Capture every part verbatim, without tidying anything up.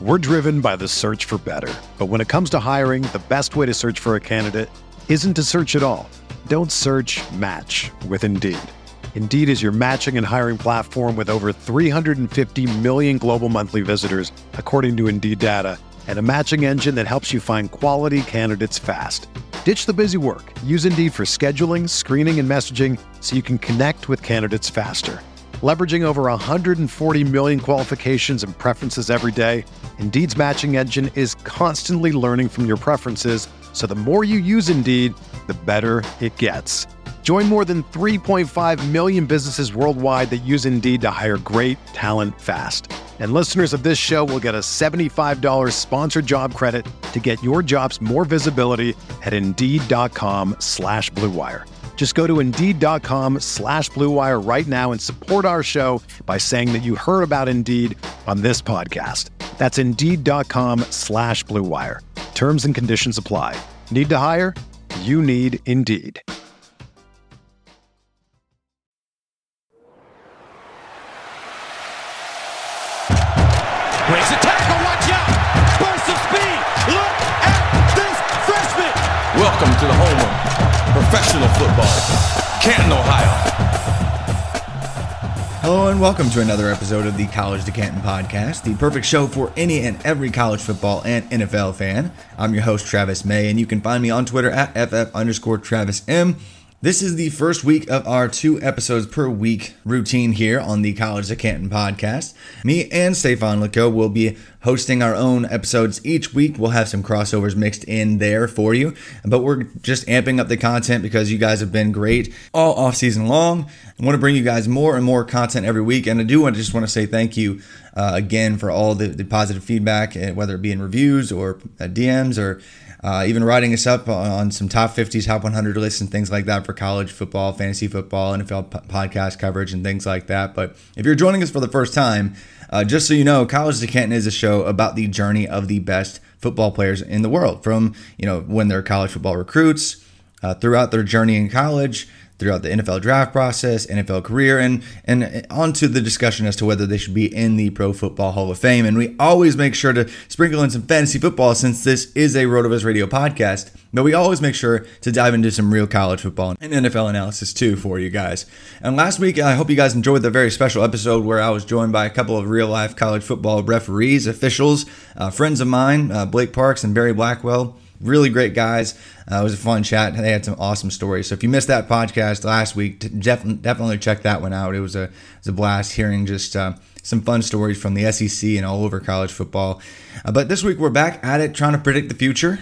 We're driven by the search for better. But when it comes to hiring, the best way to search for a candidate isn't to search at all. Don't search, match with Indeed. Indeed is your matching and hiring platform with over three hundred fifty million global monthly visitors, according to Indeed data, and a matching engine that helps you find quality candidates fast. Ditch the busy work. Use Indeed for scheduling, screening, and messaging so you can connect with candidates faster. Leveraging over one hundred forty million qualifications and preferences every day, Indeed's matching engine is constantly learning from your preferences, so the more you use Indeed, the better it gets. Join more than three point five million businesses worldwide that use Indeed to hire great talent fast. And listeners of this show will get a seventy-five dollars sponsored job credit to get your jobs more visibility at Indeed.com slash Blue Wire. Just go to Indeed.com slash Blue Wire right now and support our show by saying that you heard about Indeed on this podcast. That's Indeed.com slash Blue Wire. Terms and conditions apply. Need to hire? You need Indeed. Breaks a tackle, watch out! Burst of speed! Look at this freshman! Welcome to the home of professional football, Canton, Ohio. Hello and welcome to another episode of the College to Canton podcast, the perfect show for any and every college football and N F L fan. I'm your host, Travis May, and you can find me on Twitter at ff underscore Travis M. This is the first week of our two episodes per week routine here on the College to Canton podcast. Me and Stefan Leco will be hosting our own episodes each week. We'll have some crossovers mixed in there for you, but we're just amping up the content because you guys have been great all off season long. I want to bring you guys more and more content every week, and I do want to just want to say thank you uh, again for all the, the positive feedback, whether it be in reviews or uh, D Ms or Uh, even writing us up on, on some top fifty, top one hundred lists and things like that for college football, fantasy football, N F L p- podcast coverage and things like that. But if you're joining us for the first time, uh, just so you know, College to Canton is a show about the journey of the best football players in the world, from, you know, when they're college football recruits, uh, throughout their journey in college, throughout the N F L draft process, N F L career, and and on to the discussion as to whether they should be in the Pro Football Hall of Fame. And we always make sure to sprinkle in some fantasy football since this is a RotoViz Radio podcast, but we always make sure to dive into some real college football and N F L analysis too for you guys. And last week, I hope you guys enjoyed the very special episode where I was joined by a couple of real-life college football referees, officials, uh, friends of mine, uh, Blake Parks and Barry Blackwell. Really great guys. Uh, it was a fun chat. They had some awesome stories. So if you missed that podcast last week, def- definitely check that one out. It was a, it was a blast hearing just uh, some fun stories from the S E C and all over college football. Uh, but this week we're back at it trying to predict the future.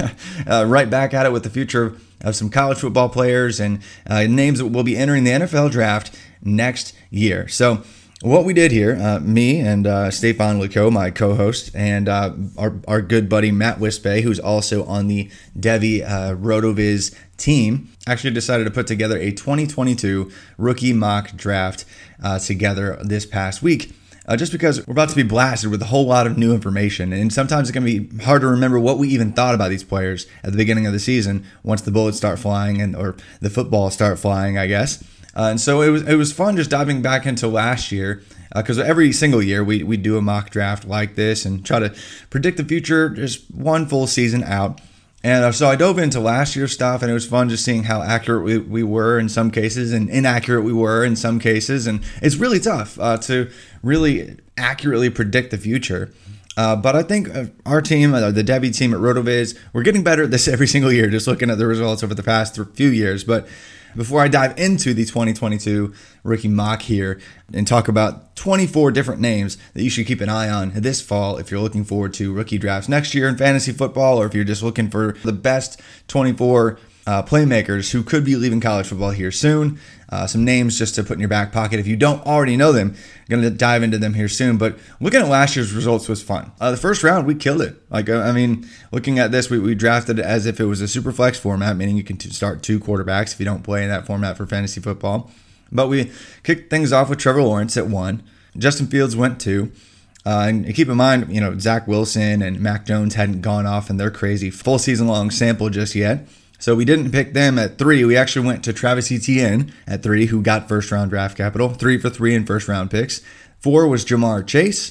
uh, right back at it with the future of some college football players and uh, names that will be entering the N F L draft next year. So what we did here, uh, me and uh, Stefan Leco, my co-host, and uh, our, our good buddy Matt Wispe, who's also on the Devi uh, RotoViz team, actually decided to put together a twenty twenty-two rookie mock draft uh, together this past week. Uh, just because we're about to be blasted with a whole lot of new information, and sometimes it's going to be hard to remember what we even thought about these players at the beginning of the season once the bullets start flying and or the football start flying, I guess. Uh, and so it was it was fun just diving back into last year, because uh, every single year we, we do a mock draft like this and try to predict the future just one full season out. And uh, so I dove into last year's stuff, and it was fun just seeing how accurate we, we were in some cases and inaccurate we were in some cases. And it's really tough uh, to really accurately predict the future. Uh, but I think uh, our team, uh, the Devi team at RotoViz, we're getting better at this every single year, just looking at the results over the past th- few years. But before I dive into the twenty twenty-two rookie mock here and talk about twenty-four different names that you should keep an eye on this fall if you're looking forward to rookie drafts next year in fantasy football, or if you're just looking for the best twenty-four uh, playmakers who could be leaving college football here soon. Uh, some names just to put in your back pocket if you don't already know them. I'm going to dive into them here soon. But looking at last year's results was fun. Uh, the first round, we killed it. Like, I mean, looking at this, we, we drafted it as if it was a super flex format, meaning you can t- start two quarterbacks if you don't play in that format for fantasy football. But we kicked things off with Trevor Lawrence at one. Justin Fields went two. Uh, and keep in mind, you know, Zach Wilson and Mac Jones hadn't gone off in their crazy full season long sample just yet. So we didn't pick them at three. We actually went to Travis Etienne at three, who got first round draft capital. Three for three in first round picks. Four was Jamar Chase.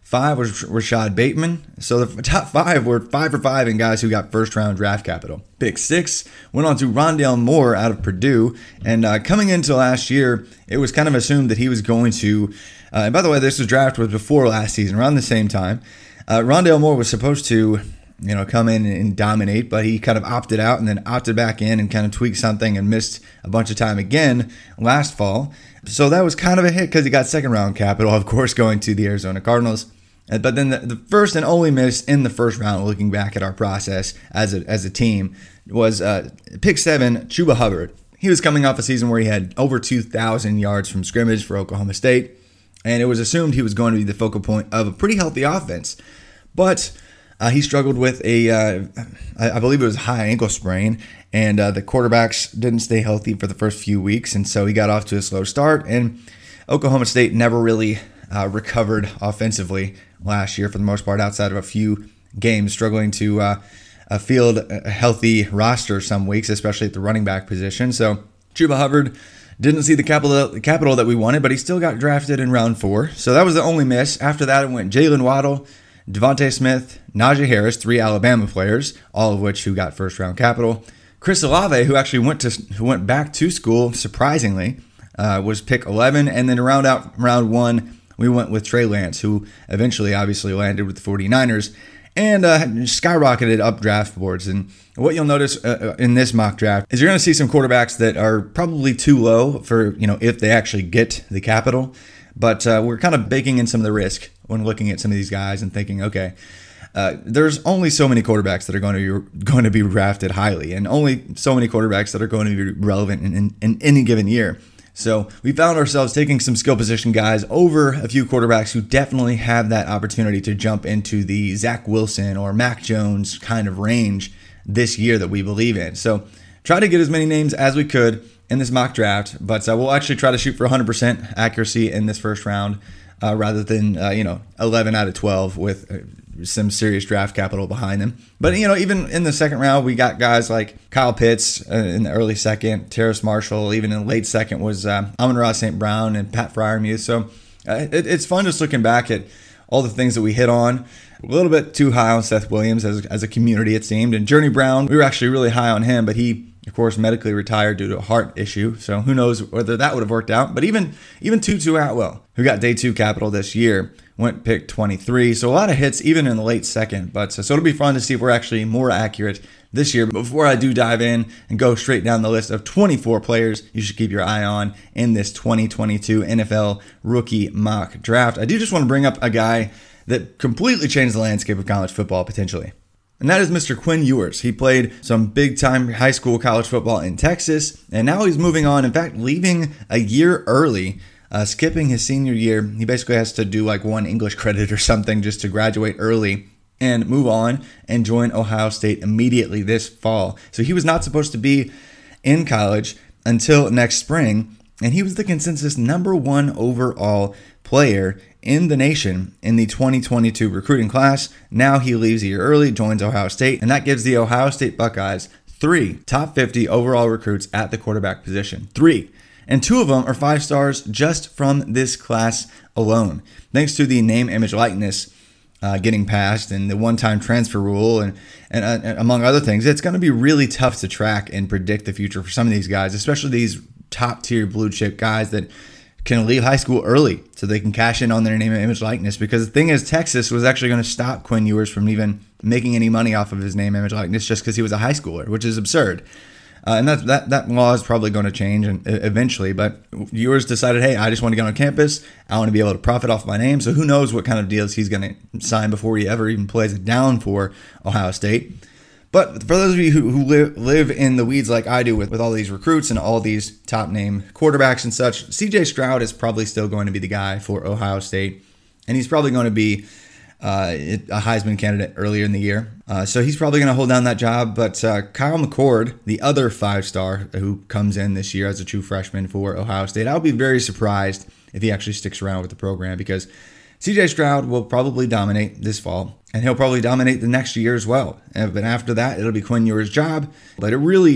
Five was Rashad Bateman. So the top five were five for five in guys who got first round draft capital. Pick six went on to Rondale Moore out of Purdue. And uh, coming into last year, it was kind of assumed that he was going to, uh, and by the way, this was draft was before last season, around the same time. Uh, Rondale Moore was supposed to, you know, come in and dominate, but he kind of opted out and then opted back in and kind of tweaked something and missed a bunch of time again last fall. So that was kind of a hit because he got second round capital, of course, going to the Arizona Cardinals. But then the, the first and only miss in the first round, looking back at our process as a, as a team, was uh, pick seven, Chuba Hubbard. He was coming off a season where he had over two thousand yards from scrimmage for Oklahoma State, and it was assumed he was going to be the focal point of a pretty healthy offense. But uh, he struggled with a, uh, I believe it was a high ankle sprain, and uh, the quarterbacks didn't stay healthy for the first few weeks, and so he got off to a slow start, and Oklahoma State never really uh, recovered offensively last year for the most part, outside of a few games, struggling to uh, uh, field a healthy roster some weeks, especially at the running back position. So Chuba Hubbard didn't see the capital, capital that we wanted, but he still got drafted in round four. So that was the only miss. After that, it went Jalen Waddle, Devontae Smith, Najee Harris, three Alabama players, all of which who got first round capital. Chris Olave, who actually went to who went back to school, surprisingly, uh, was pick eleven, and then to round out round one, we went with Trey Lance, who eventually obviously landed with the 49ers and uh, skyrocketed up draft boards. And what you'll notice uh, in this mock draft is you're going to see some quarterbacks that are probably too low for, you know, if they actually get the capital. But uh, we're kind of baking in some of the risk when looking at some of these guys and thinking, okay, uh, there's only so many quarterbacks that are going to be going to be drafted highly, and only so many quarterbacks that are going to be relevant in, in, in any given year. So we found ourselves taking some skill position guys over a few quarterbacks who definitely have that opportunity to jump into the Zach Wilson or Mac Jones kind of range this year that we believe in. So try to get as many names as we could in this mock draft, but uh, we'll actually try to shoot for one hundred percent accuracy in this first round uh, rather than, uh, you know, eleven out of twelve with uh, some serious draft capital behind them. But, you know, even in the second round, we got guys like Kyle Pitts uh, in the early second, Terrace Marshall, even in the late second was uh, Amon-Ra Saint Brown and Pat Freiermuth. So uh, it, it's fun just looking back at all the things that we hit on. A little bit too high on Seth Williams as, as a community, it seemed. And Journey Brown, we were actually really high on him, but he, of course, medically retired due to a heart issue. So who knows whether that would have worked out. But even, even Tutu Atwell, who got day two capital this year, went pick twenty-three. So a lot of hits even in the late second. But so, so it'll be fun to see if we're actually more accurate this year. But before I do dive in and go straight down the list of twenty-four players you should keep your eye on in this twenty twenty-two N F L rookie mock draft, I do just want to bring up a guy that completely changed the landscape of college football potentially. And that is Mister Quinn Ewers. He played some big-time high school college football in Texas, and now he's moving on, in fact, leaving a year early, uh, skipping his senior year. He basically has to do like one English credit or something just to graduate early and move on and join Ohio State immediately this fall. So he was not supposed to be in college until next spring, and he was the consensus number one overall player in the nation in the twenty twenty-two recruiting class. Now he leaves a year early, joins Ohio State, and that gives the Ohio State Buckeyes three top fifty overall recruits at the quarterback position. Three. And two of them are five stars just from this class alone. Thanks to the name, image, likeness uh, getting passed and the one-time transfer rule and, and, uh, and among other things, it's going to be really tough to track and predict the future for some of these guys, especially these top-tier blue-chip guys that can leave high school early so they can cash in on their name and image likeness. Because the thing is, Texas was actually going to stop Quinn Ewers from even making any money off of his name, image likeness just because he was a high schooler, which is absurd. Uh, and that, that that law is probably going to change and, uh, eventually. But Ewers decided, hey, I just want to get on campus. I want to be able to profit off my name. So who knows what kind of deals he's going to sign before he ever even plays it down for Ohio State. But for those of you who, who live, live in the weeds like I do with, with all these recruits and all these top name quarterbacks and such, C J Stroud is probably still going to be the guy for Ohio State. And he's probably going to be uh, a Heisman candidate earlier in the year. Uh, so he's probably going to hold down that job. But uh, Kyle McCord, the other five-star who comes in this year as a true freshman for Ohio State, I'll be very surprised if he actually sticks around with the program because C J Stroud will probably dominate this fall, and he'll probably dominate the next year as well. But after that, it'll be Quinn Ewers' job. But it really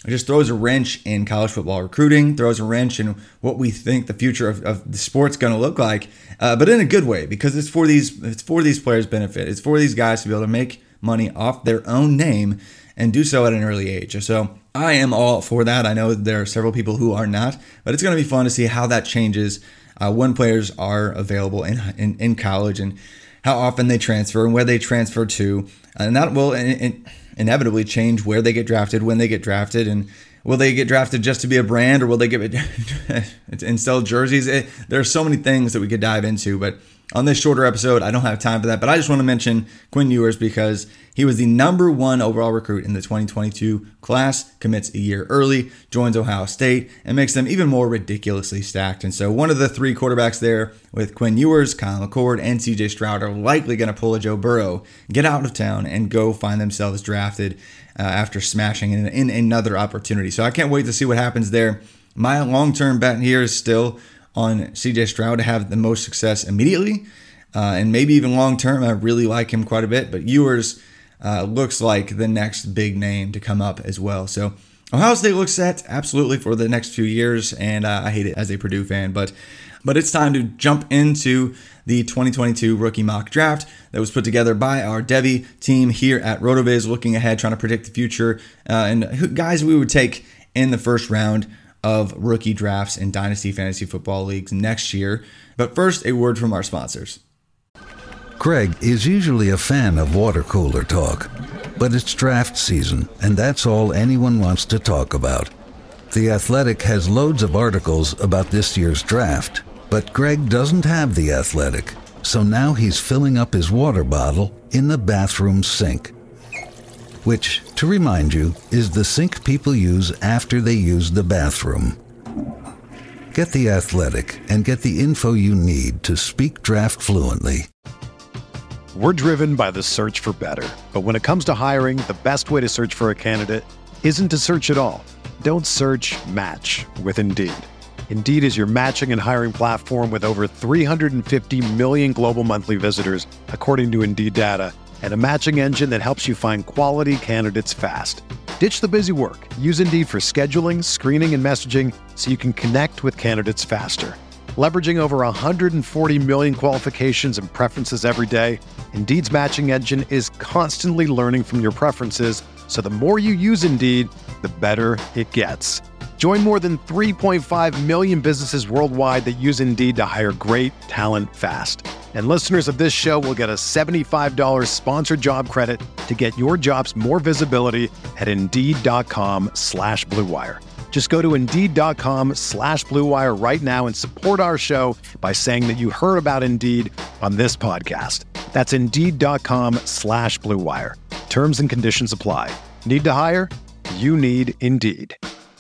it just throws a wrench in college football recruiting, throws a wrench in what we think the future of, of the sport's going to look like, uh, but in a good way, because it's for these it's for these players' benefit. It's for these guys to be able to make money off their own name and do so at an early age. So I am all for that. I know there are several people who are not, but it's going to be fun to see how that changes uh, when players are available in, in in college and how often they transfer and where they transfer to, and that will in, in, inevitably change where they get drafted, when they get drafted, and will they get drafted just to be a brand, or will they get and sell jerseys? It, there are so many things that we could dive into, but on this shorter episode, I don't have time for that. But I just want to mention Quinn Ewers because he was the number one overall recruit in the twenty twenty-two class, commits a year early, joins Ohio State, and makes them even more ridiculously stacked. And so one of the three quarterbacks there with Quinn Ewers, Kyle McCord, and C J Stroud are likely going to pull a Joe Burrow, get out of town, and go find themselves drafted uh, after smashing in, in another opportunity. So I can't wait to see what happens there. My long-term bet here is still on C J Stroud to have the most success immediately, uh, and maybe even long-term. I really like him quite a bit, but Ewers uh, looks like the next big name to come up as well. So Ohio State looks set absolutely for the next few years, and uh, I hate it as a Purdue fan, but but it's time to jump into the twenty twenty-two rookie mock draft that was put together by our Devy team here at RotoViz, looking ahead, trying to predict the future, uh, and who, guys we would take in the first round of rookie drafts in Dynasty Fantasy Football Leagues next year. But first, a word from our sponsors. Greg is usually a fan of water cooler talk, but it's draft season, and that's all anyone wants to talk about. The Athletic has loads of articles about this year's draft, but Greg doesn't have The Athletic, so now he's filling up his water bottle in the bathroom sink. Which, to remind you, is the sink people use after they use the bathroom. Get The Athletic and get the info you need to speak draft fluently. We're driven by the search for better. But when it comes to hiring, the best way to search for a candidate isn't to search at all. Don't search, match with Indeed. Indeed is your matching and hiring platform with over three hundred fifty million global monthly visitors, according to Indeed data, and a matching engine that helps you find quality candidates fast. Ditch the busy work. Use Indeed for scheduling, screening, and messaging so you can connect with candidates faster. Leveraging over one hundred forty million qualifications and preferences every day, Indeed's matching engine is constantly learning from your preferences, so the more you use Indeed, the better it gets. Join more than three point five million businesses worldwide that use Indeed to hire great talent fast. And listeners of this show will get a seventy-five dollars sponsored job credit to get your jobs more visibility at Indeed.com slash Blue Wire. Just go to Indeed.com slash Blue Wire right now and support our show by saying that you heard about Indeed on this podcast. That's Indeed.com slash Blue Wire. Terms and conditions apply. Need to hire? You need Indeed.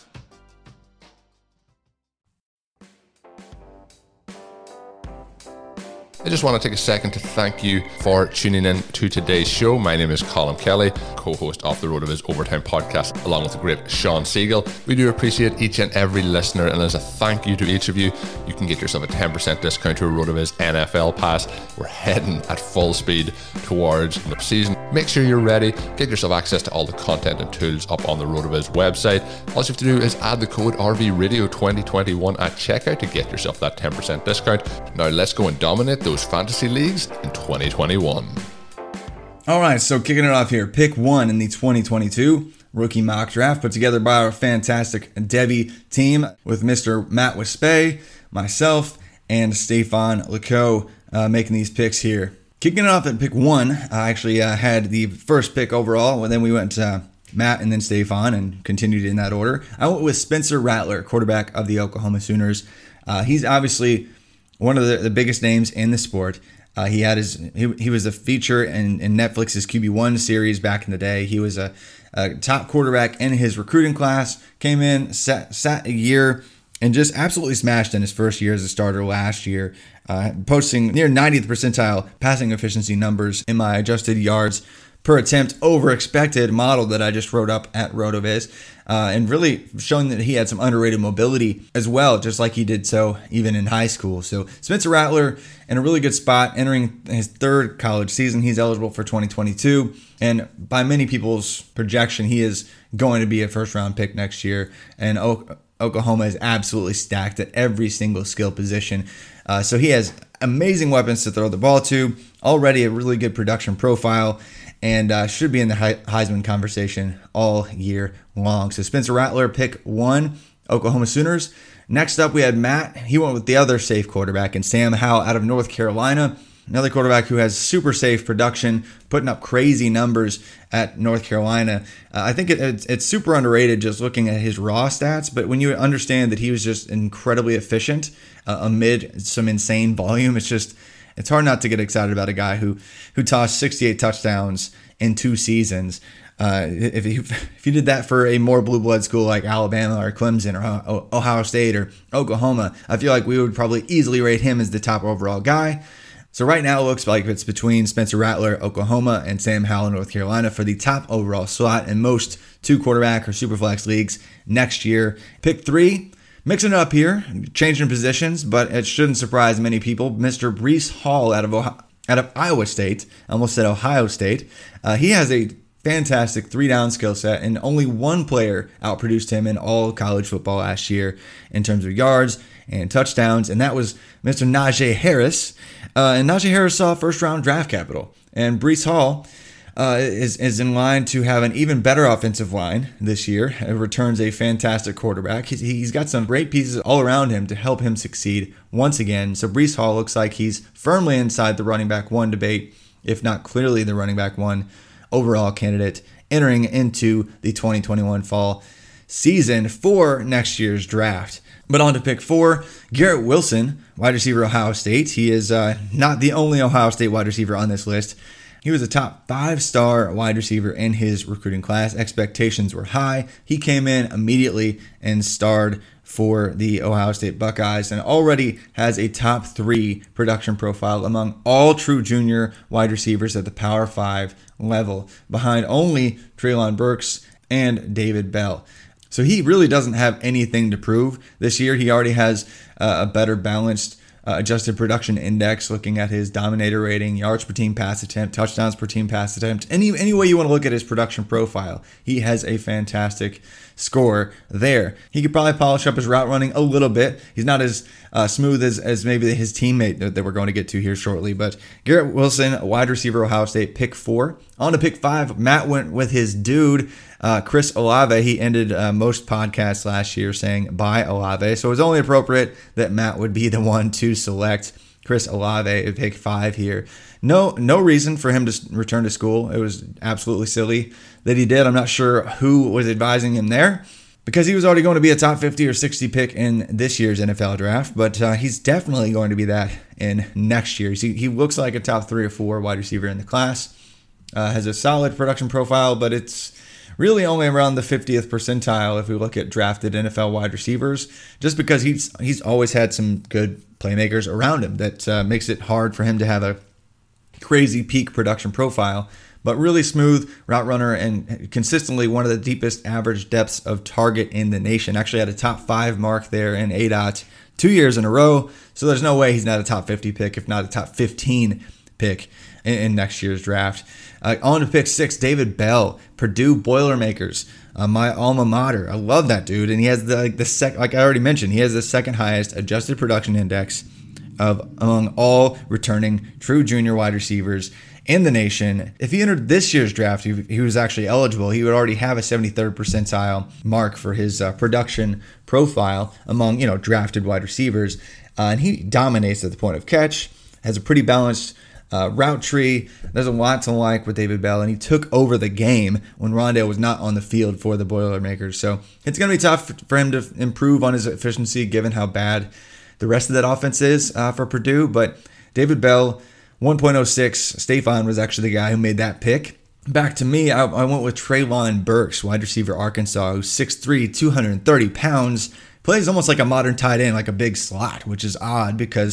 I just want to take a second to thank you for tuning in to today's show. My name is Colin Kelly, co-host of the RotoViz Overtime podcast, along with the great Sean Siegel. We do appreciate each and every listener, and as a thank you to each of you, you can get yourself a ten percent discount to a RotoViz N F L pass. We're heading at full speed towards the season. Make sure you're ready. Get yourself access to all the content and tools up on the RotoViz website. All you have to do is add the code R V Radio twenty twenty-one at checkout to get yourself that ten percent discount. Now let's go and dominate those fantasy leagues in twenty twenty-one. All right, so kicking it off here, pick one in the twenty twenty-two rookie mock draft put together by our fantastic Devy team with Mister Matt Wispay, myself, and Stefan Leco uh, making these picks here. Kicking it off at pick one, I actually uh, had the first pick overall, and then we went to uh, Matt and then Stefan and continued in that order. I went with Spencer Rattler, quarterback of the Oklahoma Sooners. Uh, he's obviously one of the, the biggest names in the sport. Uh, he had his he, he was a feature in, in Netflix's Q B one series back in the day. He was a, a top quarterback in his recruiting class, came in, sat, sat a year, and just absolutely smashed in his first year as a starter last year, uh, posting near ninetieth percentile passing efficiency numbers in my adjusted yards per attempt over expected model that I just wrote up at RotoViz, uh, and really showing that he had some underrated mobility as well, just like he did so even in high school. So Spencer Rattler in a really good spot, entering his third college season. He's eligible for twenty twenty-two, and by many people's projection, he is going to be a first round pick next year. And o- Oklahoma is absolutely stacked at every single skill position. Uh, so he has amazing weapons to throw the ball to, already a really good production profile, and uh, should be in the Heisman conversation all year long. So Spencer Rattler, pick one, Oklahoma Sooners. Next up, we had Matt. He went with the other safe quarterback, and Sam Howell out of North Carolina. Another quarterback who has super safe production, putting up crazy numbers at North Carolina. Uh, I think it, it's, it's super underrated just looking at his raw stats, but when you understand that he was just incredibly efficient uh, amid some insane volume, it's just it's hard not to get excited about a guy who who tossed sixty-eight touchdowns in two seasons. Uh, if, you, if you did that for a more blue blood school like Alabama or Clemson or Ohio State or Oklahoma, I feel like we would probably easily rate him as the top overall guy. So right now it looks like it's between Spencer Rattler, Oklahoma, and Sam Howell, North Carolina for the top overall slot in most two quarterback or superflex leagues next year. Pick three, mixing it up here, changing positions, but it shouldn't surprise many people. Mister Breece Hall out of Ohio, out of Iowa State, I almost said Ohio State. Uh, he has a fantastic three-down skill set, and only one player outproduced him in all college football last year in terms of yards and touchdowns, and that was Mister Najee Harris. Uh, and Najee Harris saw first-round draft capital, and Breece Hall uh, is, is in line to have an even better offensive line this year. It returns a fantastic quarterback. He's, he's got some great pieces all around him to help him succeed once again. So Breece Hall looks like he's firmly inside the running back one debate, if not clearly the running back one overall candidate entering into the twenty twenty-one fall season for next year's draft. But on to pick four, Garrett Wilson, wide receiver, Ohio State. He is uh, not the only Ohio State wide receiver on this list. He was a top five-star wide receiver in his recruiting class. Expectations were high. He came in immediately and starred for the Ohio State Buckeyes and already has a top three production profile among all true junior wide receivers at the Power Five level, behind only Treylon Burks and David Bell. So he really doesn't have anything to prove this year. He already has uh, a better balanced uh, adjusted production index, looking at his dominator rating, yards per team pass attempt, touchdowns per team pass attempt. Any, any way you want to look at his production profile, he has a fantastic score there. He could probably polish up his route running a little bit. He's not as uh, smooth as, as maybe his teammate that, that we're going to get to here shortly. But Garrett Wilson, wide receiver, Ohio State, pick four. On to pick five, Matt went with his dude, Uh, Chris Olave. He ended uh, most podcasts last year saying bye Olave, so it was only appropriate that Matt would be the one to select Chris Olave at pick five here. No, no reason for him to return to school. It was absolutely silly that he did. I'm not sure who was advising him there, because he was already going to be a top fifty or sixty pick in this year's N F L draft, but uh, he's definitely going to be that in next year. He, he looks like a top three or four wide receiver in the class. Uh, has a solid production profile, but it's really only around the fiftieth percentile if we look at drafted N F L wide receivers, just because he's he's always had some good playmakers around him that uh, makes it hard for him to have a crazy peak production profile, but really smooth route runner and consistently one of the deepest average depths of target in the nation. Actually had a top five mark there in A D O T two years in a row, so there's no way he's not a top fifty pick, if not a top fifteen pick in, in next year's draft. Uh, on to pick six, David Bell, Purdue Boilermakers, uh, my alma mater. I love that dude, and he has the like the sec like I already mentioned, he has the second highest adjusted production index of among all returning true junior wide receivers in the nation. If he entered this year's draft, he, he was actually eligible. He would already have a seventy-third percentile mark for his uh, production profile among you know drafted wide receivers, uh, and he dominates at the point of catch. Has a pretty balanced Uh, route tree. There's a lot to like with David Bell, and he took over the game when Rondale was not on the field for the Boilermakers. So it's going to be tough for him to improve on his efficiency given how bad the rest of that offense is uh, for Purdue. But David Bell, one point oh six. Stefan was actually the guy who made that pick. Back to me, I, I went with Treylon Burks, wide receiver, Arkansas, who's six three, two hundred thirty pounds. Plays almost like a modern tight end, like a big slot, which is odd because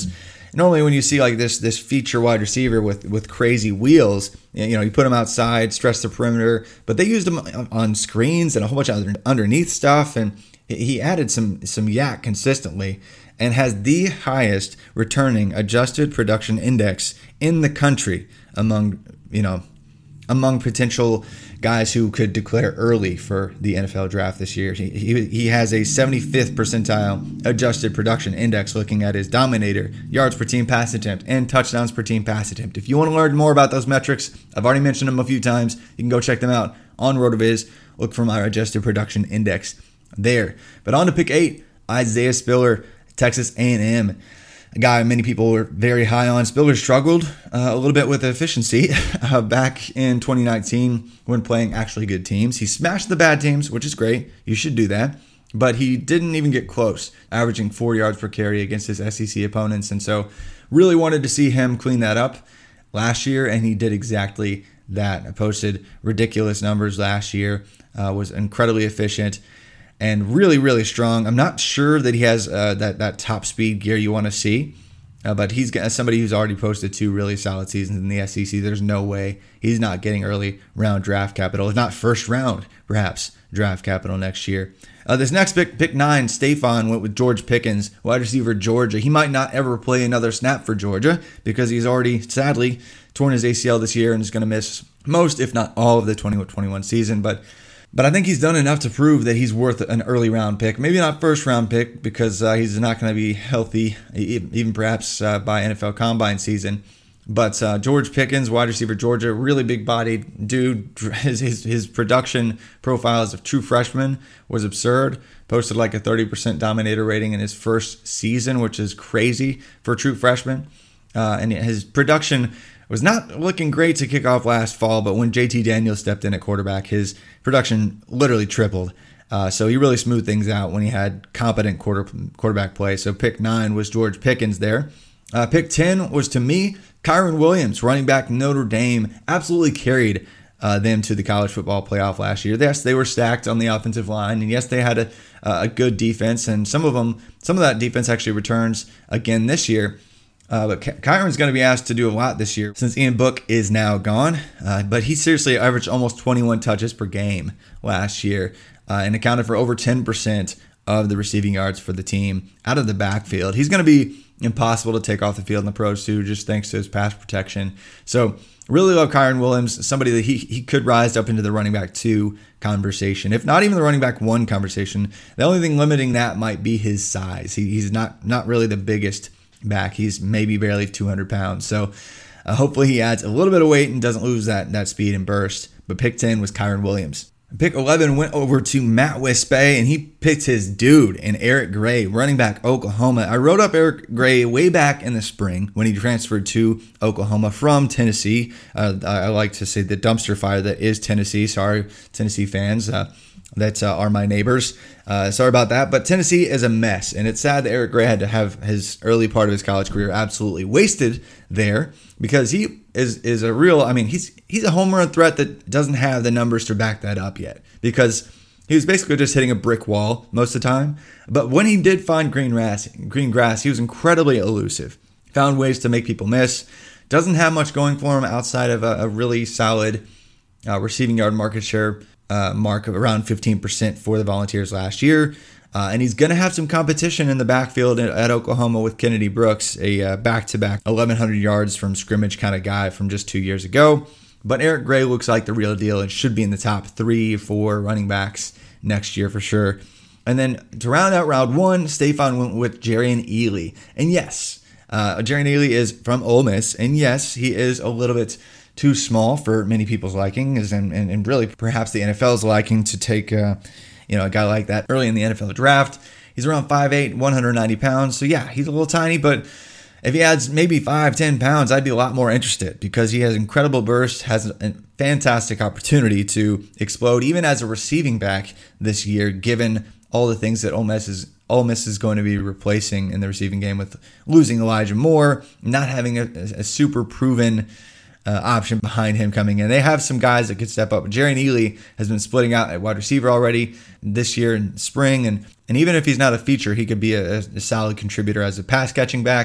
normally when you see like this this feature wide receiver with, with crazy wheels, you know, you put him outside, stretch the perimeter, but they used him on screens and a whole bunch of underneath stuff, and he added some some yak consistently and has the highest returning adjusted production index in the country among, you know, among potential guys who could declare early for the N F L draft this year. He, he, he has a seventy-fifth percentile adjusted production index looking at his dominator, yards per team pass attempt, and touchdowns per team pass attempt. If you want to learn more about those metrics, I've already mentioned them a few times. You can go check them out on RotoViz. Look for my adjusted production index there. But on to pick eight, Isaiah Spiller, Texas A and M. A guy many people were very high on. Spiller struggled uh, a little bit with efficiency uh, back in twenty nineteen when playing actually good teams. He smashed the bad teams, which is great. You should do that. But he didn't even get close, averaging four yards per carry against his S E C opponents. And so really wanted to see him clean that up last year, and he did exactly that. I posted ridiculous numbers last year, uh, was incredibly efficient, and really, really strong. I'm not sure that he has uh, that that top speed gear you want to see, uh, but he's as somebody who's already posted two really solid seasons in the S E C. There's no way he's not getting early round draft capital, if not first round, perhaps draft capital next year. Uh, this next pick, pick nine, Stephon went with George Pickens, wide receiver, Georgia. He might not ever play another snap for Georgia because he's already, sadly, torn his A C L this year and is going to miss most, if not all, of the twenty twenty-one season. But But I think he's done enough to prove that he's worth an early round pick. Maybe not first round pick because uh, he's not going to be healthy, even perhaps uh, by N F L Combine season. But uh, George Pickens, wide receiver, Georgia, really big-bodied dude. His, his his production profile as a true freshman was absurd. Posted like a thirty percent dominator rating in his first season, which is crazy for a true freshman. Uh, and his production was not looking great to kick off last fall, but when J T Daniels stepped in at quarterback, his production literally tripled. Uh, so he really smoothed things out when he had competent quarter quarterback play. So pick nine was George Pickens there. Uh, pick ten was, to me, Kyren Williams, running back Notre Dame. Absolutely carried uh, them to the college football playoff last year. Yes, they were stacked on the offensive line, and yes, they had a, a good defense, and some of them, some of that defense actually returns again this year. Uh, but Ky- Kyron's going to be asked to do a lot this year since Ian Book is now gone. Uh, but he seriously averaged almost twenty-one touches per game last year uh, and accounted for over ten percent of the receiving yards for the team out of the backfield. He's going to be impossible to take off the field in the pros too, just thanks to his pass protection. So really love Kyren Williams, somebody that he, he could rise up into the running back two conversation, if not even the running back one conversation. The only thing limiting that might be his size. He, he's not, not really the biggest back. He's maybe barely two hundred pounds. So uh, hopefully he adds a little bit of weight and doesn't lose that, that speed and burst. But pick ten was Kyren Williams. Pick eleven went over to Matt Wispe, and he picked his dude in Eric Gray, running back Oklahoma. I wrote up Eric Gray way back in the spring when he transferred to Oklahoma from Tennessee. Uh, I like to say the dumpster fire that is Tennessee. Sorry, Tennessee fans. Uh, that uh, are my neighbors. Uh, sorry about that. But Tennessee is a mess, and it's sad that Eric Gray had to have his early part of his college career absolutely wasted there because he is is a real, I mean, he's he's a home run threat that doesn't have the numbers to back that up yet because he was basically just hitting a brick wall most of the time. But when he did find green grass, green grass, he was incredibly elusive, found ways to make people miss, doesn't have much going for him outside of a, a really solid uh, receiving yard market share Uh, mark of around fifteen percent for the Volunteers last year. Uh, and he's going to have some competition in the backfield at, at Oklahoma with Kennedy Brooks, a uh, back-to-back eleven hundred yards from scrimmage kind of guy from just two years ago. But Eric Gray looks like the real deal and should be in the top three, four running backs next year for sure. And then to round out round one, Stephon went with Jerrion Ealy. And yes, uh, Jerrion Ealy is from Ole Miss. And yes, he is a little bit too small for many people's liking, and, and, and really perhaps the N F L's liking to take uh, you know, a guy like that early in the N F L draft. He's around five eight, one hundred ninety pounds. So yeah, he's a little tiny, but if he adds maybe five, ten pounds, I'd be a lot more interested because he has incredible burst, has a fantastic opportunity to explode even as a receiving back this year, given all the things that Ole Miss is Ole Miss is going to be replacing in the receiving game with losing Elijah Moore, not having a, a super proven Uh, option behind him coming in. They have some guys that could step up. Jerrion Ealy has been splitting out at wide receiver already this year in spring, and and even if he's not a feature, he could be a, a solid contributor as a pass catching back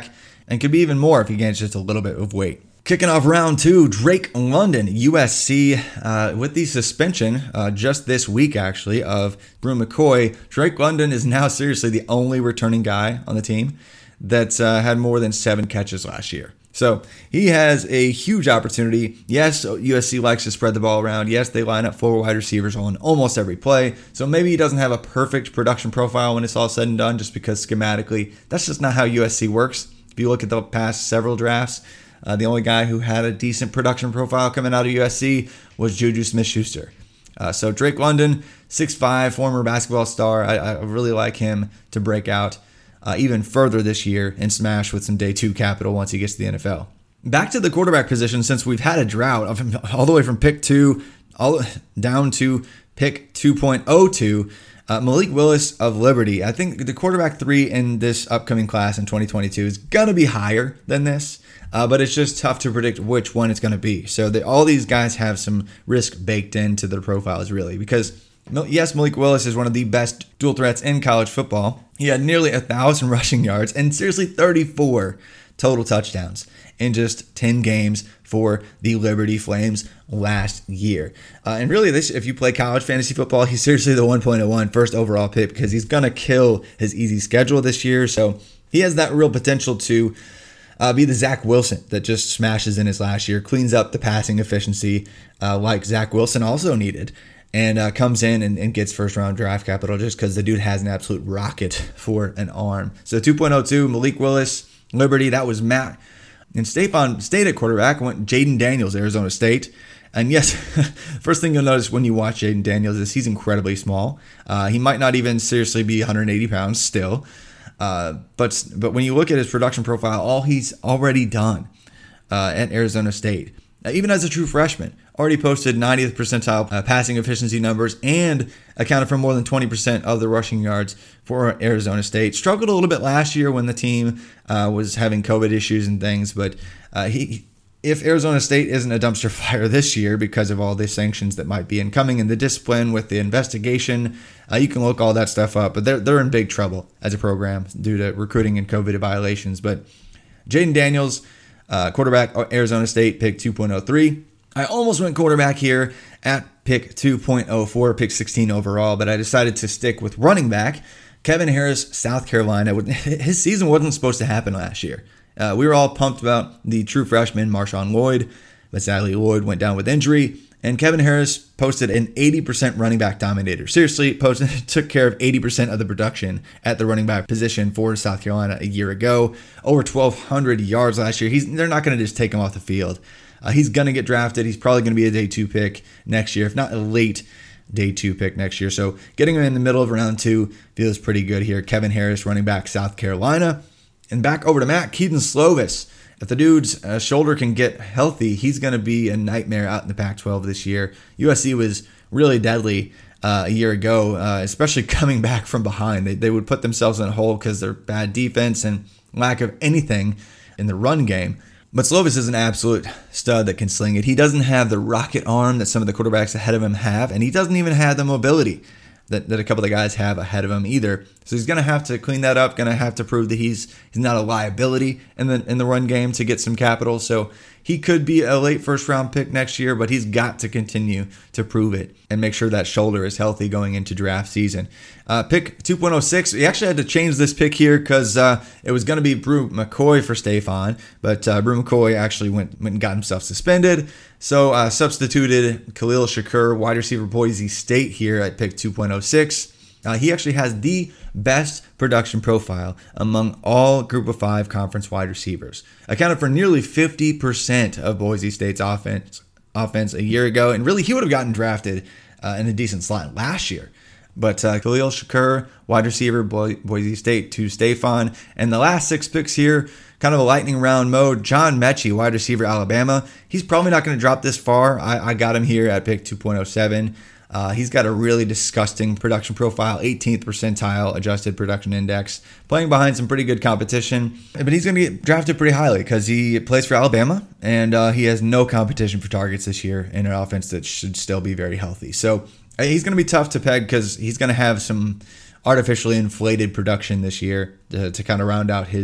and could be even more if he gains just a little bit of weight. Kicking off round two, Drake London, U S C, uh, with the suspension uh, just this week, actually, of Bru McCoy. Drake London is now seriously the only returning guy on the team that uh, had more than seven catches last year. So he has a huge opportunity. Yes, U S C likes to spread the ball around. Yes, they line up four wide receivers on almost every play. So maybe he doesn't have a perfect production profile when it's all said and done, just because schematically, that's just not how U S C works. If you look at the past several drafts, Uh, the only guy who had a decent production profile coming out of U S C was Juju Smith-Schuster. Uh, so Drake London, six five, former basketball star. I, I really like him to break out uh, even further this year and smash with some day two capital once he gets to the N F L. Back to the quarterback position, since we've had a drought of all the way from pick two all down to pick two point oh two. Uh, Malik Willis of Liberty. I think the quarterback three in this upcoming class in twenty twenty-two is going to be higher than this, uh, but it's just tough to predict which one it's going to be. So they, all these guys have some risk baked into their profiles, really, because yes, Malik Willis is one of the best dual threats in college football. He had nearly one thousand rushing yards and seriously thirty-four total touchdowns in just ten games for the Liberty Flames last year. Uh, and really, this, if you play college fantasy football, he's seriously the one point oh one first overall pick because he's going to kill his easy schedule this year. So he has that real potential to uh, be the Zach Wilson that just smashes in his last year, cleans up the passing efficiency uh, like Zach Wilson also needed, and uh, comes in and, and gets first round draft capital just because the dude has an absolute rocket for an arm. So two point oh two, Malik Willis, Liberty, that was Matt. And Stephon stayed at quarterback, went Jaden Daniels, Arizona State. And yes, first thing you'll notice when you watch Jaden Daniels is he's incredibly small. Uh, he might not even seriously be one hundred eighty pounds still. Uh, but but when you look at his production profile, all he's already done uh, at Arizona State, uh, even as a true freshman, already posted ninetieth percentile uh, passing efficiency numbers and accounted for more than twenty percent of the rushing yards for Arizona State. Struggled a little bit last year when the team uh, was having COVID issues and things, but uh, he, if Arizona State isn't a dumpster fire this year because of all the sanctions that might be incoming and the discipline with the investigation, uh, you can look all that stuff up, but they're, they're in big trouble as a program due to recruiting and COVID violations. But Jaden Daniels, uh, quarterback, Arizona State, pick two point oh three. I almost went quarterback here at pick two point oh four, pick sixteen overall, but I decided to stick with running back. Kevin Harris, South Carolina. His season wasn't supposed to happen last year. Uh, we were all pumped about the true freshman, Marshawn Lloyd, but sadly Lloyd went down with injury, and Kevin Harris posted an eighty percent running back dominator. Seriously, posted took care of eighty percent of the production at the running back position for South Carolina a year ago. Over twelve hundred yards last year. He's, they're not going to just take him off the field. Uh, he's going to get drafted. He's probably going to be a day two pick next year, if not a late day two pick next year. So getting him in the middle of round two feels pretty good here. Kevin Harris, running back, South Carolina. And back over to Matt, Kedon Slovis. If the dude's uh, shoulder can get healthy, he's going to be a nightmare out in the Pac twelve this year. U S C was really deadly uh, a year ago, uh, especially coming back from behind. They, they would put themselves in a hole because their bad defense and lack of anything in the run game. But Slovis is an absolute stud that can sling it. He doesn't have the rocket arm that some of the quarterbacks ahead of him have, and he doesn't even have the mobility that, that a couple of the guys have ahead of him either. So he's going to have to clean that up, going to have to prove that he's he's not a liability in the in the run game to get some capital. So he could be a late first round pick next year, but he's got to continue to prove it and make sure that shoulder is healthy going into draft season. Uh, pick two point oh six, we actually had to change this pick here because uh, it was going to be Bru McCoy for Stephon, but uh, Bru McCoy actually went, went and got himself suspended. So uh, substituted Khalil Shakur, wide receiver, Boise State here at pick two point oh six. Uh, he actually has the best production profile among all Group of Five conference wide receivers. Accounted for nearly fifty percent of Boise State's offense offense a year ago, and really he would have gotten drafted uh, in a decent slot last year. But uh, Khalil Shakur, wide receiver, Bo- Boise State to Stephon, and the last six picks here, kind of a lightning round mode. John Mechie, wide receiver, Alabama. He's probably not going to drop this far. I, I got him here at pick two point oh seven. Uh, he's got a really disgusting production profile, eighteenth percentile adjusted production index, playing behind some pretty good competition. But he's going to get drafted pretty highly because he plays for Alabama, and uh, he has no competition for targets this year in an offense that should still be very healthy. So uh, he's going to be tough to peg because he's going to have some artificially inflated production this year to, to kind of round out his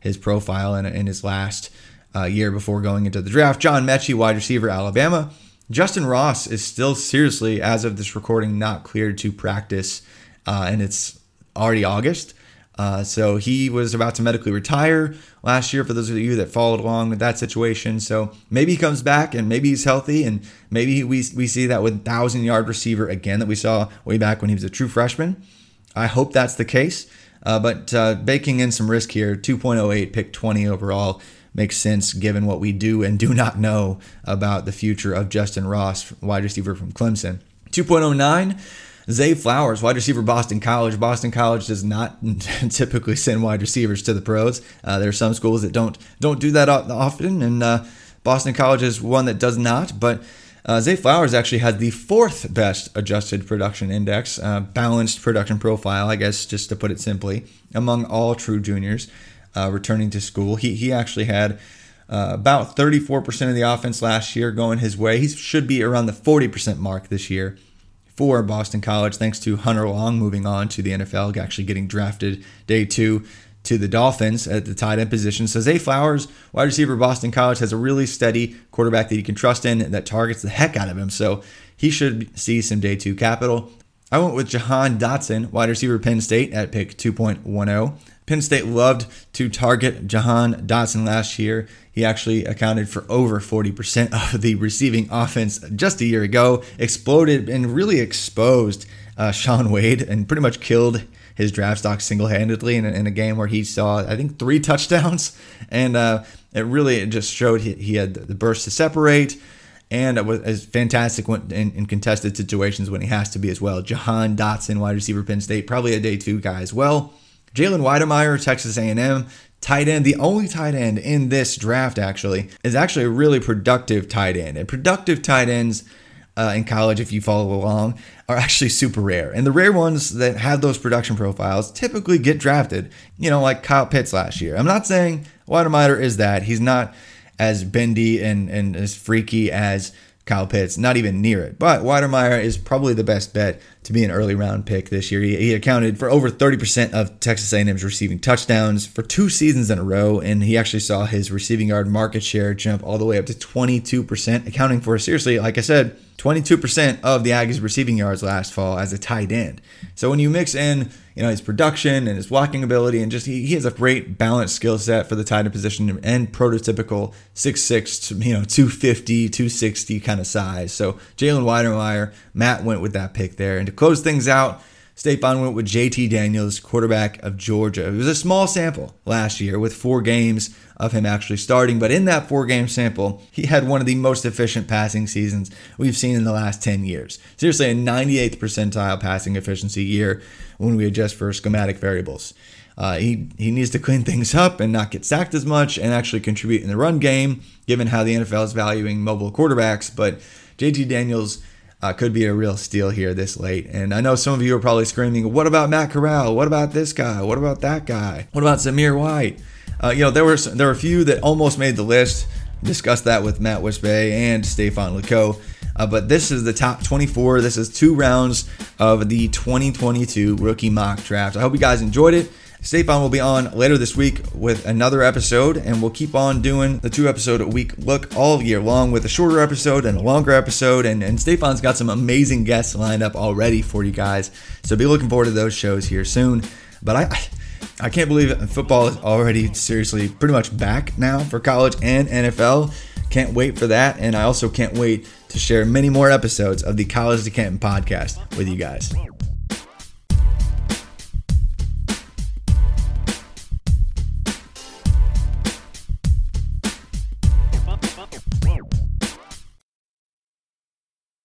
his profile in, in his last uh, year before going into the draft. John Mechie, wide receiver, Alabama. Justin Ross is still seriously, as of this recording, not cleared to practice, uh, and it's already August. Uh, so he was about to medically retire last year, for those of you that followed along with that situation. So maybe he comes back and maybe he's healthy, and maybe we we see that with thousand-yard receiver again that we saw way back when he was a true freshman. I hope that's the case, uh, but uh, baking in some risk here, two point oh eight, pick twenty overall, makes sense given what we do and do not know about the future of Justin Ross, wide receiver from Clemson. two point oh nine, Zay Flowers, wide receiver, Boston College. Boston College does not typically send wide receivers to the pros. Uh, there are some schools that don't don't do that often, and uh, Boston College is one that does not. But uh, Zay Flowers actually had the fourth best adjusted production index, uh, balanced production profile, I guess, just to put it simply, among all true juniors uh, returning to school. He he actually had uh, about thirty-four percent of the offense last year going his way. He should be around the forty percent mark this year for Boston College, thanks to Hunter Long moving on to the N F L, actually getting drafted day two to the Dolphins at the tight end position. So Zay Flowers, wide receiver, Boston College, has a really steady quarterback that you can trust in that targets the heck out of him. So he should see some day two capital. I went with Jahan Dotson, wide receiver, Penn State, at pick two point ten. Penn State loved to target Jahan Dotson last year. He actually accounted for over forty percent of the receiving offense just a year ago, exploded and really exposed uh, Shaun Wade and pretty much killed his draft stock single-handedly in a, in a game where he saw, I think, three touchdowns. And uh, it really it just showed he, he had the burst to separate, and it was fantastic in, in contested situations when he has to be as well. Jahan Dotson, wide receiver, Penn State, probably a day two guy as well. Jalen Weidemeyer, Texas A and M, tight end, the only tight end in this draft actually, is actually a really productive tight end. And productive tight ends uh, in college, if you follow along, are actually super rare. And the rare ones that have those production profiles typically get drafted, you know, like Kyle Pitts last year. I'm not saying Weidemeyer is that. He's not as bendy and, and as freaky as Kyle Pitts, not even near it. But Weidemeyer is probably the best bet to be an early round pick this year. He, he accounted for over thirty percent of Texas A and M's receiving touchdowns for two seasons in a row, and he actually saw his receiving yard market share jump all the way up to twenty-two percent, accounting for, seriously, like I said, twenty-two percent of the Aggies' receiving yards last fall as a tight end. So when you mix in, you know, his production and his blocking ability, and just he, he has a great balanced skill set for the tight end position and prototypical six six, you know, two fifty, two sixty kind of size. So Jalen Weidemeyer, Matt went with that pick there. And to close things out, State Farm went with J T Daniels, quarterback of Georgia. It was a small sample last year with four games of him actually starting, but in that four-game sample, he had one of the most efficient passing seasons we've seen in the last ten years. Seriously, a ninety-eighth percentile passing efficiency year when we adjust for schematic variables. Uh, he, he needs to clean things up and not get sacked as much and actually contribute in the run game, given how the N F L is valuing mobile quarterbacks. But J T Daniels Uh, could be a real steal here this late. And I know some of you are probably screaming, what about Matt Corral? What about this guy? What about that guy? What about Zamir White? Uh, you know, there were there were a few that almost made the list. Discussed that with Matt Wisbey and Stephon Leco. Uh, but this is the top twenty-four. This is two rounds of the twenty twenty-two rookie mock draft. I hope you guys enjoyed it. Stephon will be on later this week with another episode, and we'll keep on doing the two episode a week look all year long with a shorter episode and a longer episode. And, and Stephon's got some amazing guests lined up already for you guys, so be looking forward to those shows here soon. But I, I can't believe it. Football is already seriously pretty much back now for college and N F L. Can't wait for that, and I also can't wait to share many more episodes of the College to Canton podcast with you guys.